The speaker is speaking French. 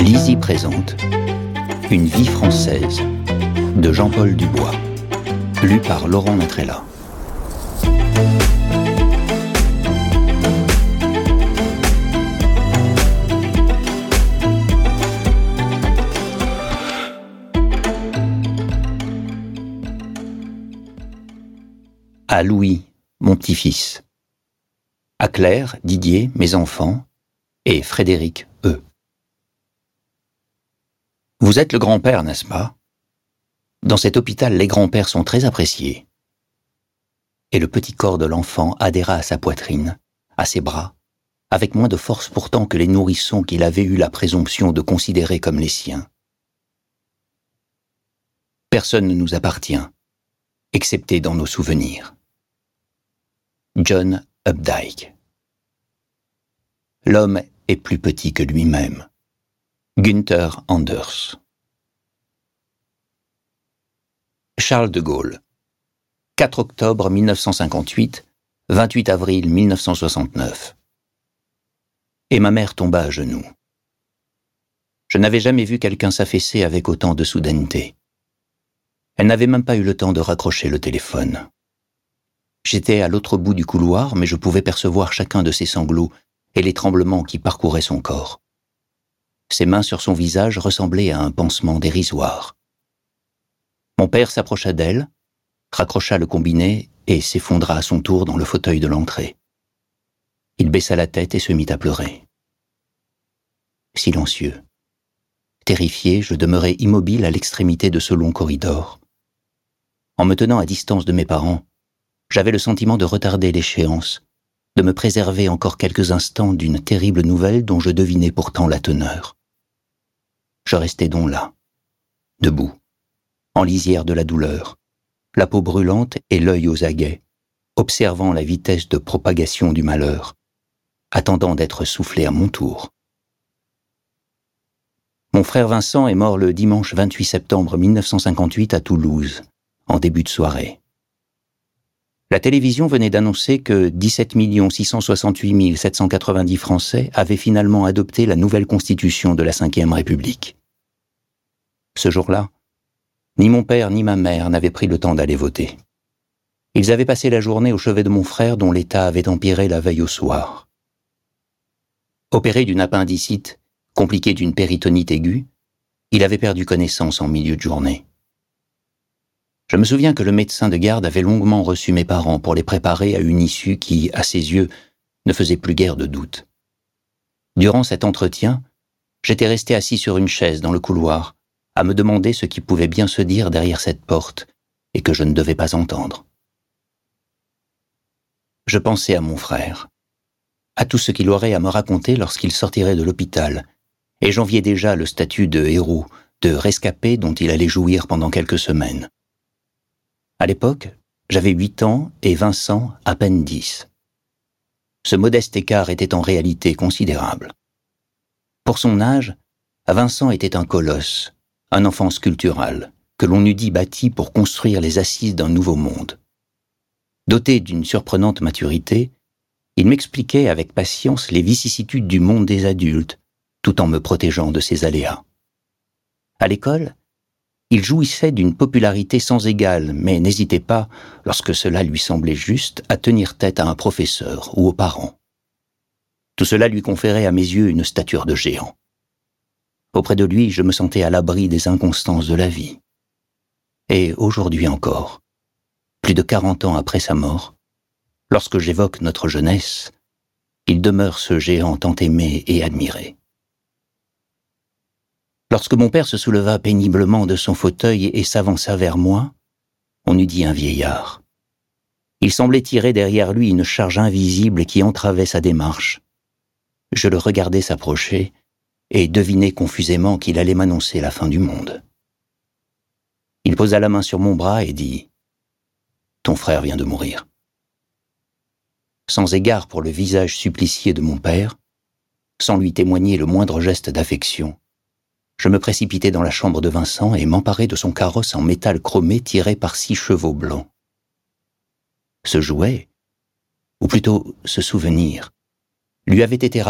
Lizzie présente Une vie française de Jean-Paul Dubois, lu par Laurent Matrella. À Louis, mon petit-fils. À Claire, Didier, mes enfants, et Frédéric, eux. Vous êtes le grand-père, n'est-ce pas? Dans cet hôpital, les grands-pères sont très appréciés. Et le petit corps de l'enfant adhéra à sa poitrine, à ses bras, avec moins de force pourtant que les nourrissons qu'il avait eu la présomption de considérer comme les siens. Personne ne nous appartient, excepté dans nos souvenirs. John Updike. L'homme est plus petit que lui-même. Günther Anders. Charles de Gaulle. 4 octobre 1958, 28 avril 1969. Et ma mère tomba à genoux. Je n'avais jamais vu quelqu'un s'affaisser avec autant de soudaineté. Elle n'avait même pas eu le temps de raccrocher le téléphone. J'étais à l'autre bout du couloir, mais je pouvais percevoir chacun de ses sanglots et les tremblements qui parcouraient son corps. Ses mains sur son visage ressemblaient à un pansement dérisoire. Mon père s'approcha d'elle, raccrocha le combiné et s'effondra à son tour dans le fauteuil de l'entrée. Il baissa la tête et se mit à pleurer. Silencieux. Terrifié, je demeurai immobile à l'extrémité de ce long corridor. En me tenant à distance de mes parents, j'avais le sentiment de retarder l'échéance, de me préserver encore quelques instants d'une terrible nouvelle dont je devinais pourtant la teneur. Je restais donc là, debout, en lisière de la douleur, la peau brûlante et l'œil aux aguets, observant la vitesse de propagation du malheur, attendant d'être soufflé à mon tour. Mon frère Vincent est mort le dimanche 28 septembre 1958 à Toulouse, en début de soirée. La télévision venait d'annoncer que 17 668 790 Français avaient finalement adopté la nouvelle constitution de la Ve République. Ce jour-là, ni mon père ni ma mère n'avaient pris le temps d'aller voter. Ils avaient passé la journée au chevet de mon frère dont l'état avait empiré la veille au soir. Opéré d'une appendicite, compliqué d'une péritonite aiguë, il avait perdu connaissance en milieu de journée. Je me souviens que le médecin de garde avait longuement reçu mes parents pour les préparer à une issue qui, à ses yeux, ne faisait plus guère de doute. Durant cet entretien, j'étais resté assis sur une chaise dans le couloir, à me demander ce qui pouvait bien se dire derrière cette porte et que je ne devais pas entendre. Je pensais à mon frère, à tout ce qu'il aurait à me raconter lorsqu'il sortirait de l'hôpital, et j'enviais déjà le statut de héros, de rescapé dont il allait jouir pendant quelques semaines. À l'époque, j'avais 8 ans et Vincent à peine 10. Ce modeste écart était en réalité considérable. Pour son âge, Vincent était un colosse, un enfant sculptural, que l'on eût dit bâti pour construire les assises d'un nouveau monde. Doté d'une surprenante maturité, il m'expliquait avec patience les vicissitudes du monde des adultes, tout en me protégeant de ses aléas. À l'école, il jouissait d'une popularité sans égale, mais n'hésitait pas, lorsque cela lui semblait juste, à tenir tête à un professeur ou aux parents. Tout cela lui conférait à mes yeux une stature de géant. Auprès de lui, je me sentais à l'abri des inconstances de la vie. Et aujourd'hui encore, plus de 40 ans après sa mort, lorsque j'évoque notre jeunesse, il demeure ce géant tant aimé et admiré. Lorsque mon père se souleva péniblement de son fauteuil et s'avança vers moi, on eût dit un vieillard. Il semblait tirer derrière lui une charge invisible qui entravait sa démarche. Je le regardais s'approcher et devinais confusément qu'il allait m'annoncer la fin du monde. Il posa la main sur mon bras et dit « Ton frère vient de mourir. » Sans égard pour le visage supplicié de mon père, sans lui témoigner le moindre geste d'affection, je me précipitai dans la chambre de Vincent et m'emparai de son carrosse en métal chromé tiré par 6 chevaux blancs. Ce jouet, ou plutôt ce souvenir, lui avait été